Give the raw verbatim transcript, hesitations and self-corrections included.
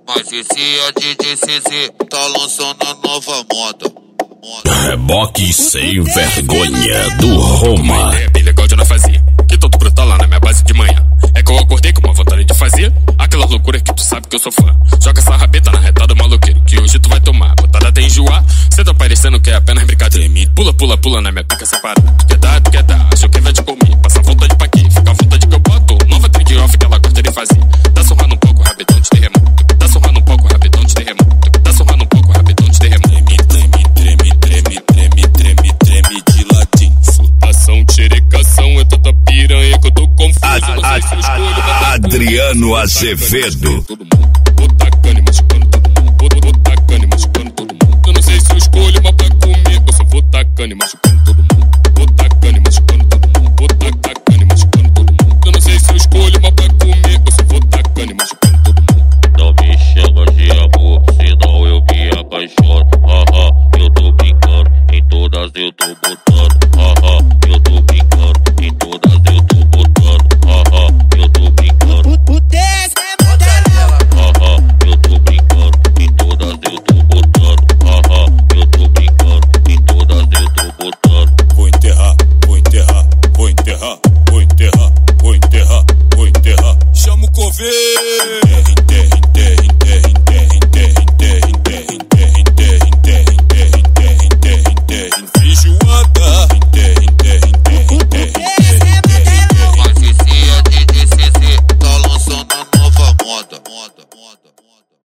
Mas esse é D J C Z, tá lançando a nova moda. Reboque sem vergonha do Roma. É bem legal de eu não fazer, que todo brotar lá na minha base de manhã. É que eu acordei com uma vontade de fazer aquela loucura que tu sabe que eu sou fã. Joga essa rabeta na reta do maloqueiro, que hoje tu vai tomar botada até enjoar. Cê tá parecendo que é apenas brincadeira. Pula, pula, pula na minha pica separada. Tu quer dar, tu quer dar, achou que vai te comer. Passa a vontade pra quê? Fica a vontade que eu boto. Nova trade off que ela gosta de fazer. Tá surrando um pouco, rabetão de terremoto. Tá surrando um pouco, rabetão de terremoto. Tá surrando um pouco, rabetão de terremoto. Treme, treme, treme, treme, treme, treme de latim. Furtação, tcherecação, é tanta piranha que eu tô confuso. A, a, a, Adriano Azevedo. Todo mundo, bota cana, machucando